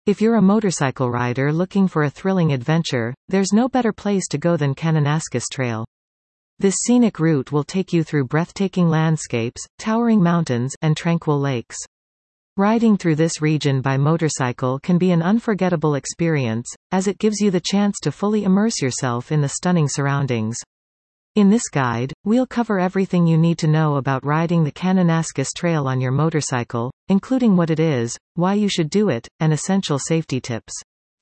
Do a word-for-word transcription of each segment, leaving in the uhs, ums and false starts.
If you're a motorcycle rider looking for a thrilling adventure, there's no better place to go than Kananaskis Trail. This scenic route will take you through breathtaking landscapes, towering mountains, and tranquil lakes. Riding through this region by motorcycle can be an unforgettable experience, as it gives you the chance to fully immerse yourself in the stunning surroundings. In this guide, we'll cover everything you need to know about riding the Kananaskis Trail on your motorcycle, including what it is, why you should do it, and essential safety tips.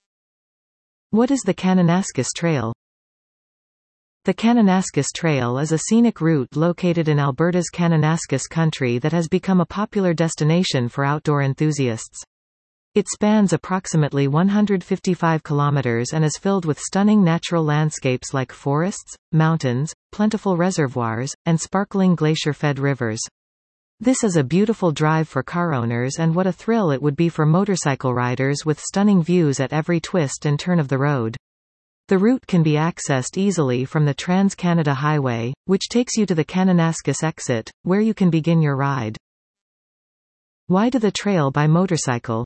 What is the Kananaskis Trail? The Kananaskis Trail is a scenic route located in Alberta's Kananaskis country that has become a popular destination for outdoor enthusiasts. It spans approximately one hundred fifty-five kilometers and is filled with stunning natural landscapes like forests, mountains, plentiful reservoirs, and sparkling glacier-fed rivers. This is a beautiful drive for car owners, and what a thrill it would be for motorcycle riders with stunning views at every twist and turn of the road. The route can be accessed easily from the Trans-Canada Highway, which takes you to the Kananaskis exit, where you can begin your ride. Why do the trail by motorcycle?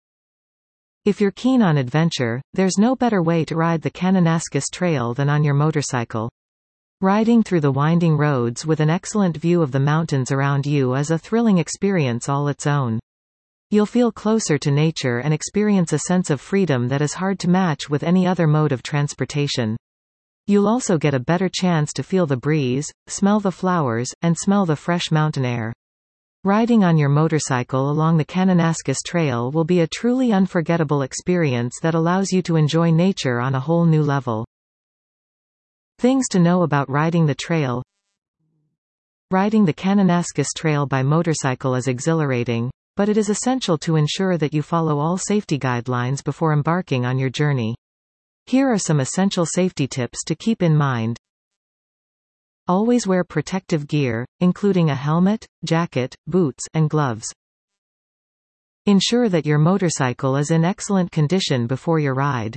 If you're keen on adventure, there's no better way to ride the Kananaskis Trail than on your motorcycle. Riding through the winding roads with an excellent view of the mountains around you is a thrilling experience all its own. You'll feel closer to nature and experience a sense of freedom that is hard to match with any other mode of transportation. You'll also get a better chance to feel the breeze, smell the flowers, and smell the fresh mountain air. Riding on your motorcycle along the Kananaskis Trail will be a truly unforgettable experience that allows you to enjoy nature on a whole new level. Things to know about riding the trail. Riding the Kananaskis Trail by motorcycle is exhilarating, but it is essential to ensure that you follow all safety guidelines before embarking on your journey. Here are some essential safety tips to keep in mind. Always wear protective gear, including a helmet, jacket, boots, and gloves. Ensure that your motorcycle is in excellent condition before your ride.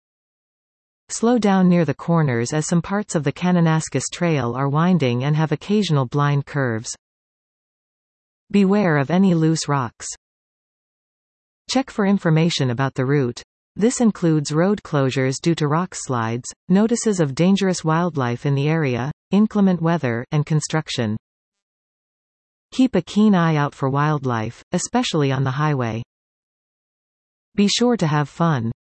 Slow down near the corners as some parts of the Kananaskis Trail are winding and have occasional blind curves. Beware of any loose rocks. Check for information about the route. This includes road closures due to rock slides, notices of dangerous wildlife in the area, inclement weather, and construction. Keep a keen eye out for wildlife, especially on the highway. Be sure to have fun.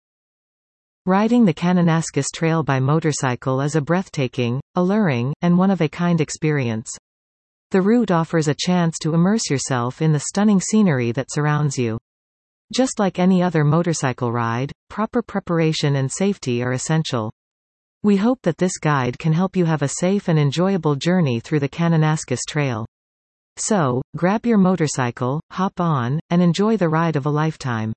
Riding the Kananaskis Trail by motorcycle is a breathtaking, alluring, and one-of-a-kind experience. The route offers a chance to immerse yourself in the stunning scenery that surrounds you. Just like any other motorcycle ride, proper preparation and safety are essential. We hope that this guide can help you have a safe and enjoyable journey through the Kananaskis Trail. So, grab your motorcycle, hop on, and enjoy the ride of a lifetime.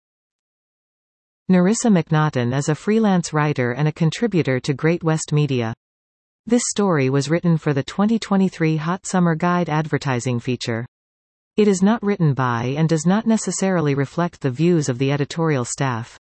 Nerissa McNaughton is a freelance writer and a contributor to Great West Media. This story was written for the twenty twenty-three Hot Summer Guide advertising feature. It is not written by and does not necessarily reflect the views of the editorial staff.